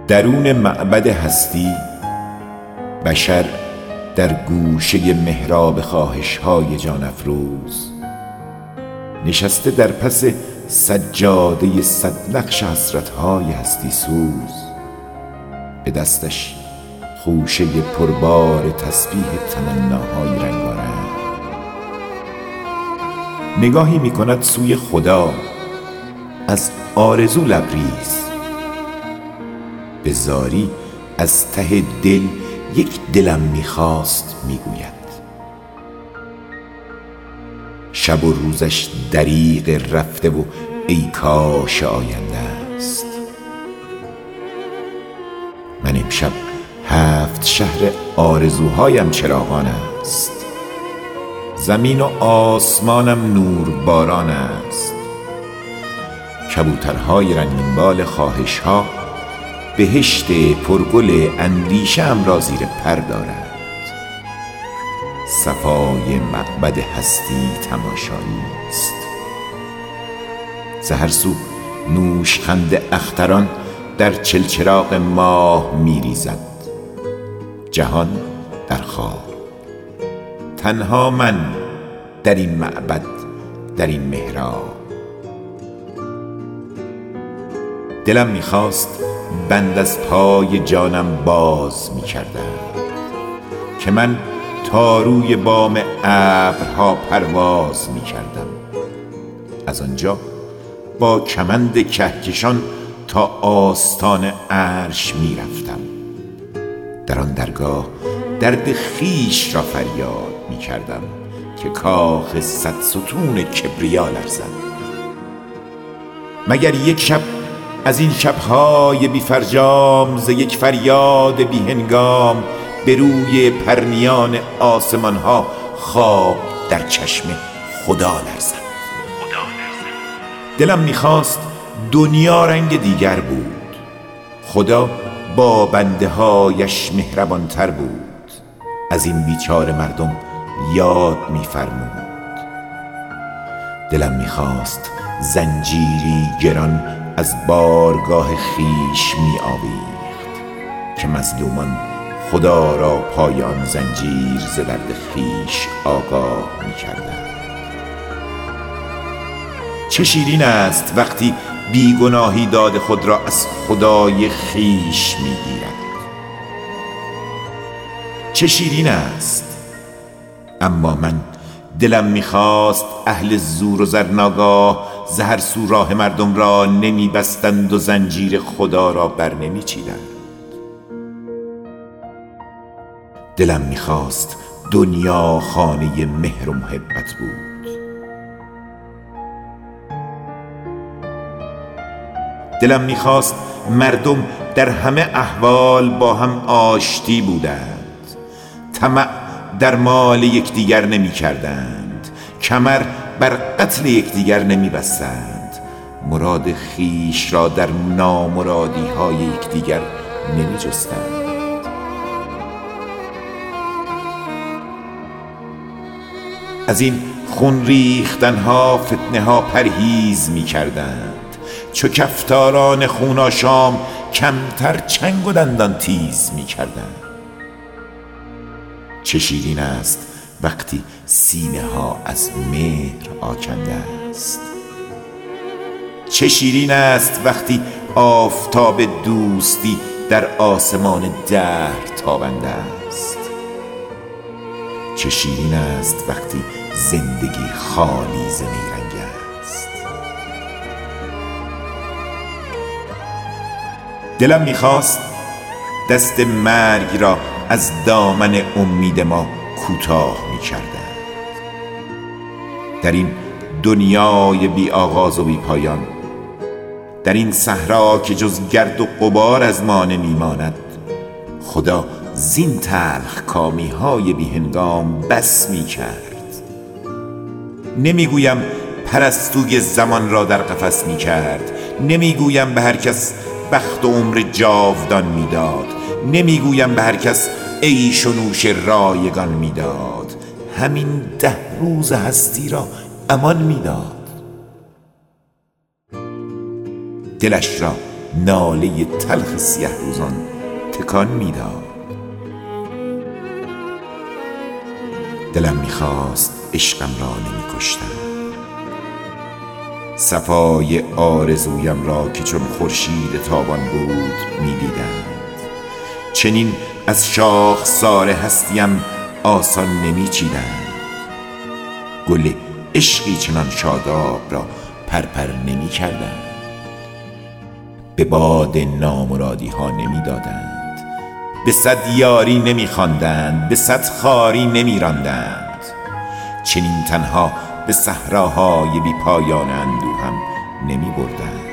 درون معبد هستی بشر در گوشه محراب خواهش‌های جان افروز نشسته در پس سجاده صد نقش حسرت‌های هستی سوز، به دستش خوشه پربار تسبیح تمناهای رنگارنگ. نگاهی می‌کند سوی خدا، از آرزو لبریز، به زاری از ته دل یک دلم میخواست میگوید. شب و روزش دریغ رفته و ای کاش آینده است. من امشب 7 شهر آرزوهایم چراغان است، زمین و آسمانم نور باران است. کبوترهای رنگین بال خواهش‌ها بهشت پرگل اندیشه‌ام را زیر پر دارد. صفای معبد هستی تماشایی است. ز هر سو نوشخند اختران در چلچراغ ماه می‌ریزد. جهان در خواب، تنها من در این معبد، در این محراب. دلم می‌خواست بند از پای جانم باز می‌کردم که من تا روی بام ابرها پرواز می‌کردم. از آنجا با کمند کهکشان تا آستان عرش می‌رفتم. در آن درگاه درد خویش را فریاد می‌کردم که کاخ 100 ستون کبریا لرزد. مگر یک شب از این شب‌های بی فرجام ز یک فریاد بی هنگام به روی پرنیان آسمان‌ها خواب در چشم خدا لرزد. دلم می‌خواست دنیا رنگ دیگر بود، خدا با بنده هایش مهربان‌تر بود. از این بیچاره مردم یاد می‌فرمود. دلم می‌خواست زنجیری گران از بارگاه خویش می‌آویخت که مظلومان خدا را پای آن زنجیر ز درد خویش آگاه می‌کردند. چه شیرین است وقتی بیگناهی داد خود را از خدای خویش می‌گیرد. چه شیرین است. اما من دلم می‌خواست اهل زور و زر ناگاه ز هر سو راه مردم را نمی‌بستند و زنجیر خدا را بر نمی‌چیدند. دلم می‌خواست دنیا خانه مهر و محبت بود. دلم می‌خواست مردم در همه احوال با هم آشتی بودند، طمع در مال یکدیگر نمی‌کردند، کمر بر قتل یکدیگر نمی‌بستند، مراد خویش را در نامرادی‌های یکدیگر نمی‌جستند. از این خون ریختن‌ها، فتنه‌ها پرهیز می‌کردند. چو کفتاران خون آشام کمتر چنگ و دندان تیز می‌کردند. چه شیرین است وقتی سینه ها از مهر آکنده است. چه شیرین است وقتی آفتاب دوستی در آسمان دهر تابنده است. چه شیرین است وقتی زندگی خالی ز نیرنگ است. دلم می‌خواست دست مرگ را از دامن امید ما کوتاه می‌کردند. در این دنیای بی آغاز و بی پایان، در این صحرا که جز گرد و غبار از ما نمی‌ماند، خدا زین تلخ کامی‌های بی هنگام بس می‌کرد. نمی‌گویم پرستوی زمان را در قفس می‌کرد، نمی‌گویم به هر کس بخت و عمر جاودان می‌داد، نمی‌گویم به هر کس عیش و نوش رایگان می‌داد، همین 10 روز هستی را امان می‌داد. دلش را ناله تلخ سیه روزان تکان میداد. دلم میخواست عشقم را نمیکشتم، صفای آرزویم را که چون خورشید تابان بود میدیدند. چنین از شاخسار هستیم آسان نمیچیدند، گل عشقی چنان شاداب را پرپر نمیکردند. به باد نامرادی ها نمیدادند، به صد یاری نمیخواندند، به صد خواری نمیراندند. چنین تنها به صحراهای بی پایان اندوهم نمیبردند.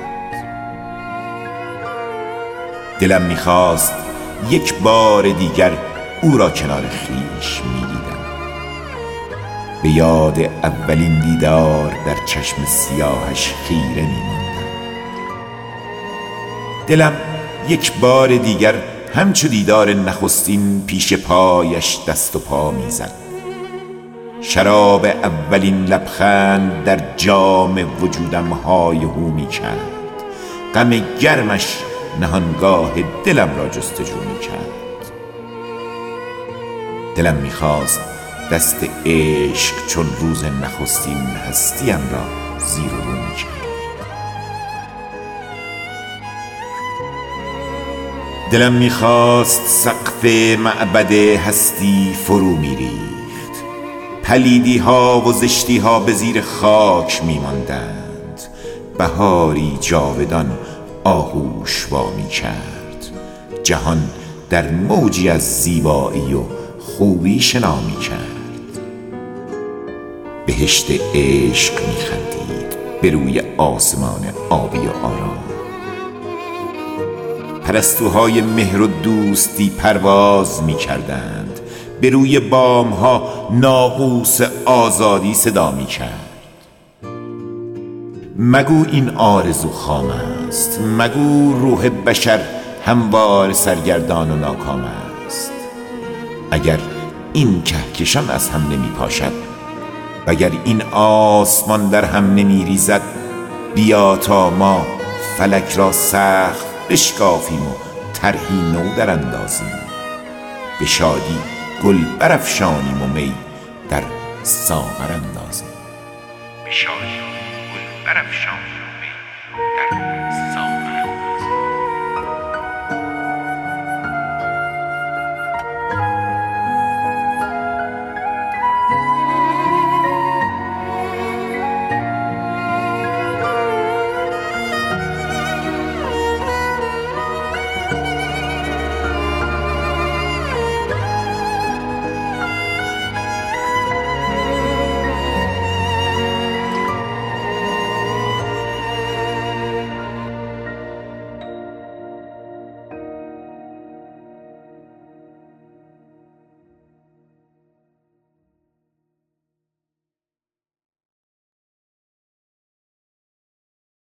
دلم میخواست یک بار دیگر او را کنار خویش میدیدم. به یاد اولین دیدار در چشم سیاهش خیره میماندم. دلم یک بار دیگر همچو دیدار نخستین پیش پایش دست و پا میزد. شراب اولین لبخند در جام وجودم های هو میکرد. غم گرمش نهانگاه دلم را جستجو میکرد. دلم میخواست دست عشق چون روز نخستین هستیم را زیر و رو میکرد. دلم میخواست سقف معبد هستی فرو میریخت. پلیدی ها و زشتی ها به زیر خاک میماندند. بهاری جاودان آغوش وا میکرد. جهان در موجی از زیبایی و خوبی شنا میکرد. بهشت عشق میخندید به روی آسمان آبی و آرام. پرستوهای مهر و دوستی پرواز می کردند. به روی بام ها ناقوس آزادی صدا می کرد. مگو این آرزو خام است، مگو روح بشر هموار سرگردان و ناکام است. اگر این کهکشان از هم نمی پاشد، اگر این آسمان در هم نمی ریزد، بیا تا ما فلک را سخت بشکافیم و طرحی نو در اندازیم. به شادی گل برافشانیم و می در ساغر اندازیم. به شادی گل برافشانیم.